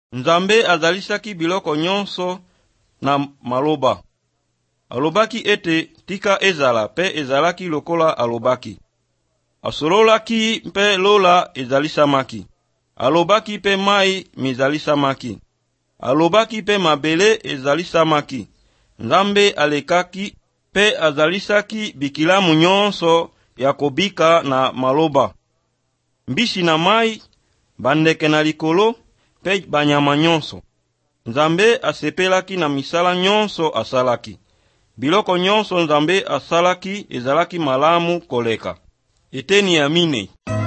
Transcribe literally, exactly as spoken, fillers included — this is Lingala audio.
Nzambe azalisaki biloko nyonso na maloba. Alobaki ete tika ezala pe ezalaki lokola alobaki. Asololaki pe lola ezalisamaki. Alobaki pe mai mizalisamaki. Alobaki pe mabele ezalisamaki. Nzambe alekaki pe azalisaki bikilamu nyonso ya kobika na maloba. Mbisi na mai, bandeke na likolo, pe banyama nyonso. Nzambe asepelaki na misala nyonso asalaki. Biloko nyonso Nzambe asalaki ezalaki malamu koleka. Eteni ya mine.